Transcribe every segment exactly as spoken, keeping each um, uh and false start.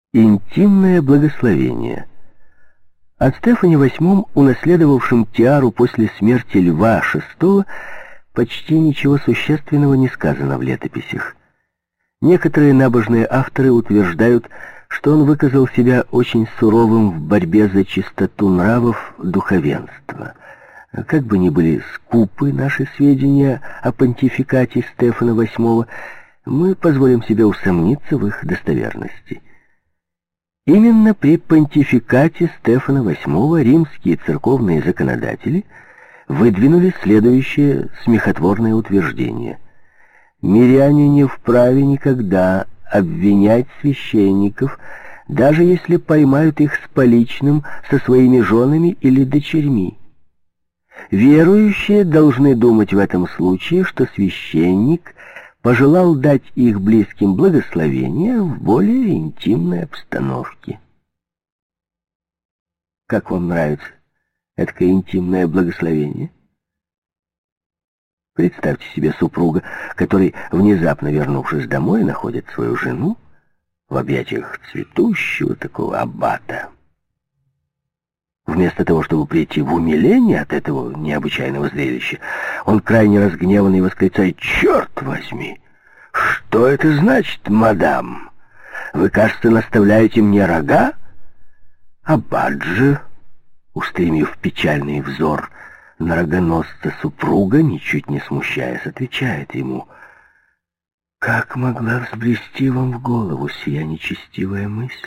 Интимное благословение. О Стефане восьмом, унаследовавшем тиару после смерти Льва шестого, почти ничего существенного не сказано в летописях. Некоторые набожные авторы утверждают, что он выказал себя очень суровым в борьбе за чистоту нравов духовенства. Как бы ни были скупы наши сведения о понтификате Стефана восьмого, мы позволим себе усомниться в их достоверности. Именно при понтификате Стефана восьмого римские церковные законодатели выдвинули следующее смехотворное утверждение: «Миряне не вправе никогда обвинять священников, даже если поймают их с поличным со своими женами или дочерьми. Верующие должны думать в этом случае, что священник пожелал дать их близким благословение в более интимной обстановке». Как вам нравится это интимное благословение? Представьте себе супруга, который, внезапно вернувшись домой, находит свою жену в объятиях цветущего такого аббата. Вместо того, чтобы прийти в умиление от этого необычайного зрелища, он крайне разгневанный восклицает: «Черт возьми! Что это значит, мадам? Вы, кажется, наставляете мне рога?» Аббат же, устремив печальный взор на рогоносца супруга, ничуть не смущаясь, отвечает ему: «Как могла взбрести вам в голову сия нечестивая мысль?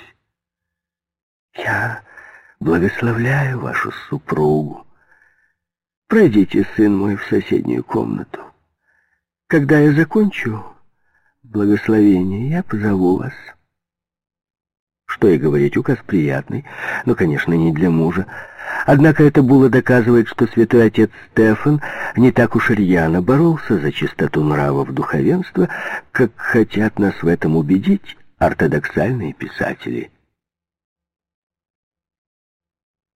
Я благословляю вашу супругу. Пройдите, сын мой, в соседнюю комнату. Когда я закончу благословение, я позову вас». Что и говорить, указ приятный, но, конечно, не для мужа. Однако эта булла доказывает, что святой отец Стефан не так уж рьяно боролся за чистоту нравов духовенства, как хотят нас в этом убедить ортодоксальные писатели.